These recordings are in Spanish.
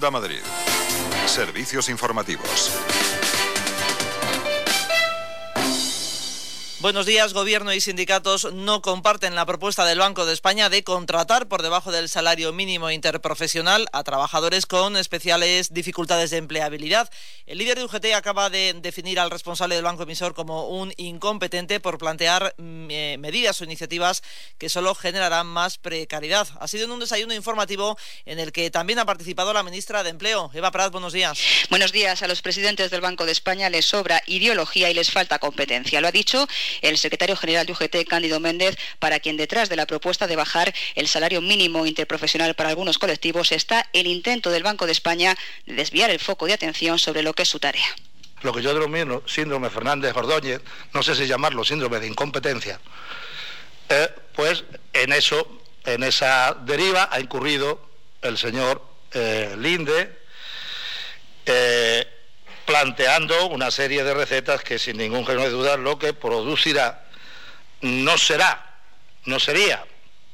Onda Madrid. Servicios informativos. Buenos días. Gobierno y sindicatos no comparten la propuesta del Banco de España de contratar por debajo del salario mínimo interprofesional a trabajadores con especiales dificultades de empleabilidad. El líder de UGT acaba de definir al responsable del banco emisor como un incompetente por plantear medidas o iniciativas que solo generarán más precariedad. Ha sido en un desayuno informativo en el que también ha participado la ministra de Empleo. Eva Prat, buenos días. Buenos días. A los presidentes del Banco de España les sobra ideología y les falta competencia. Lo ha dicho el secretario general de UGT, Cándido Méndez, para quien detrás de la propuesta de bajar el salario mínimo interprofesional para algunos colectivos está el intento del Banco de España de desviar el foco de atención sobre lo que es su tarea. Lo que yo denomino síndrome Fernández-Ordóñez, no sé si llamarlo síndrome de incompetencia, pues en esa deriva ha incurrido el señor Linde, planteando una serie de recetas que sin ningún género de duda lo que producirá no sería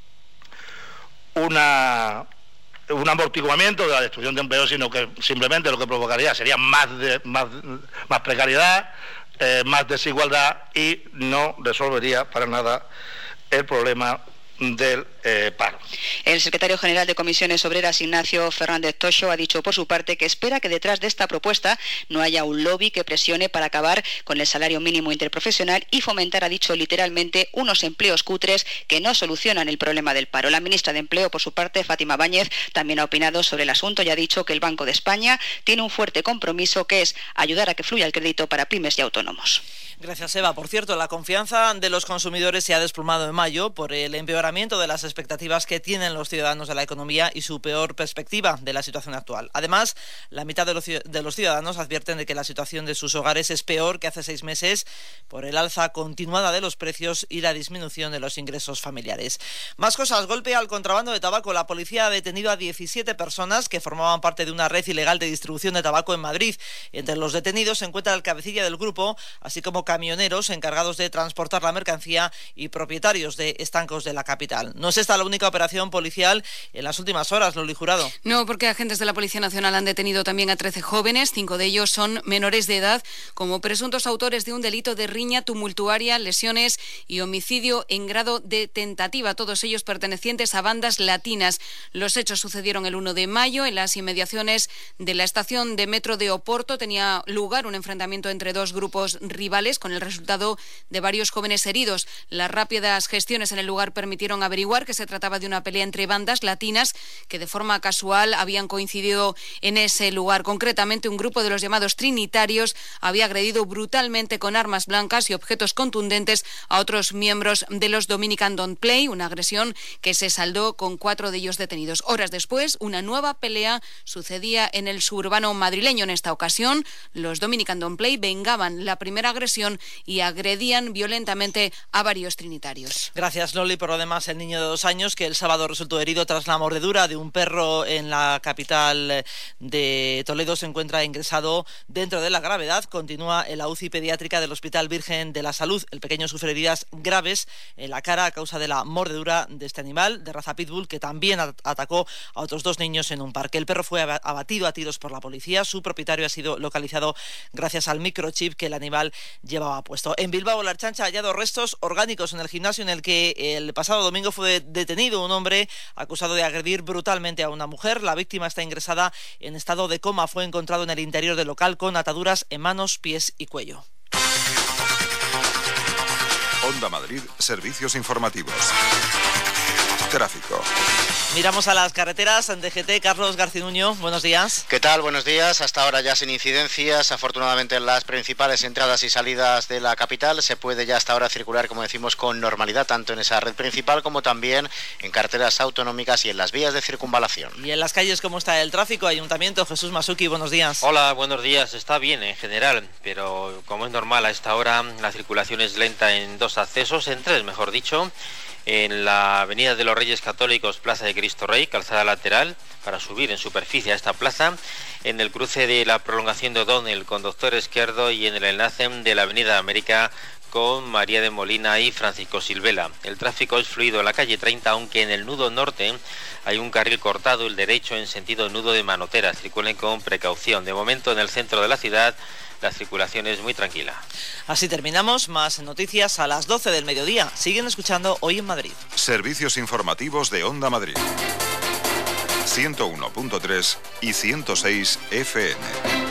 un amortiguamiento de la destrucción de empleo, sino que simplemente lo que provocaría sería más precariedad, más desigualdad y no resolvería para nada el problema del paro. El secretario general de Comisiones Obreras, Ignacio Fernández Toxo, ha dicho por su parte que espera que detrás de esta propuesta no haya un lobby que presione para acabar con el salario mínimo interprofesional y fomentar, ha dicho literalmente, unos empleos cutres que no solucionan el problema del paro. La ministra de Empleo, por su parte, Fátima Báñez, también ha opinado sobre el asunto y ha dicho que el Banco de España tiene un fuerte compromiso que es ayudar a que fluya el crédito para pymes y autónomos. Gracias, Eva. Por cierto, la confianza de los consumidores se ha desplomado en mayo por el empeoramiento de las expectativas que tienen los ciudadanos de la economía y su peor perspectiva de la situación actual. Además, la mitad de los ciudadanos advierten de que la situación de sus hogares es peor que hace 6 meses por el alza continuada de los precios y la disminución de los ingresos familiares. Más cosas. Golpe al contrabando de tabaco. La policía ha detenido a 17 personas que formaban parte de una red ilegal de distribución de tabaco en Madrid. Entre los detenidos se encuentra el cabecilla del grupo, así como camioneros encargados de transportar la mercancía y propietarios de estancos de la capital. No es esta la única operación policial en las últimas horas, Loli Jurado. No, porque agentes de la Policía Nacional han detenido también a 13 jóvenes, 5 de ellos son menores de edad, como presuntos autores de un delito de riña tumultuaria, lesiones y homicidio en grado de tentativa, todos ellos pertenecientes a bandas latinas. Los hechos sucedieron el 1 de mayo en las inmediaciones de la estación de metro de Oporto. Tenía lugar un enfrentamiento entre dos grupos rivales, con el resultado de varios jóvenes heridos. Las rápidas gestiones en el lugar permitieron averiguar que se trataba de una pelea entre bandas latinas que de forma casual habían coincidido en ese lugar. Concretamente, un grupo de los llamados trinitarios había agredido brutalmente con armas blancas y objetos contundentes a otros miembros de los Dominican Don't Play, una agresión que se saldó con 4 de ellos detenidos. Horas después, una nueva pelea sucedía en el suburbano madrileño. En esta ocasión, los Dominican Don't Play vengaban la primera agresión y agredían violentamente a varios trinitarios. Gracias, Loli. Por lo demás, el niño de 2 años que el sábado resultó herido tras la mordedura de un perro en la capital de Toledo se encuentra ingresado dentro de la gravedad. Continúa en la UCI pediátrica del Hospital Virgen de la Salud. El pequeño sufre heridas graves en la cara a causa de la mordedura de este animal de raza pitbull que también atacó a otros 2 niños en un parque. El perro fue abatido a tiros por la policía. Su propietario ha sido localizado gracias al microchip que el animal llevaba puesto. En Bilbao, la Ertzaintza ha hallado restos orgánicos en el gimnasio en el que el pasado domingo fue detenido un hombre acusado de agredir brutalmente a una mujer. La víctima está ingresada en estado de coma. Fue encontrado en el interior del local con ataduras en manos, pies y cuello. Onda Madrid, servicios informativos. Tráfico. Miramos a las carreteras. En DGT, Carlos Garcinuño, buenos días. ¿Qué tal? Buenos días. Hasta ahora ya sin incidencias. Afortunadamente en las principales entradas y salidas de la capital se puede ya hasta ahora circular, como decimos, con normalidad, tanto en esa red principal como también en carreteras autonómicas y en las vías de circunvalación. ¿Y en las calles cómo está el tráfico? Ayuntamiento, Jesús Masuki, buenos días. Hola, buenos días. Está bien en general, pero como es normal a esta hora, la circulación es lenta en 2 accesos, en 3 mejor dicho. En la avenida de los Reyes Católicos, Plaza de Cristo Rey, calzada lateral, para subir en superficie a esta plaza, en el cruce de la prolongación de O'Donnell con Doctor Esquerdo y en el enlace de la Avenida América con María de Molina y Francisco Silvela. El tráfico es fluido en la calle 30, aunque en el nudo norte hay un carril cortado, el derecho en sentido nudo de Manotera. Circulen con precaución. De momento en el centro de la ciudad la circulación es muy tranquila. Así terminamos. Más noticias a las 12 del mediodía. Siguen escuchando Hoy en Madrid. Servicios informativos de Onda Madrid. 101.3 y 106 FM.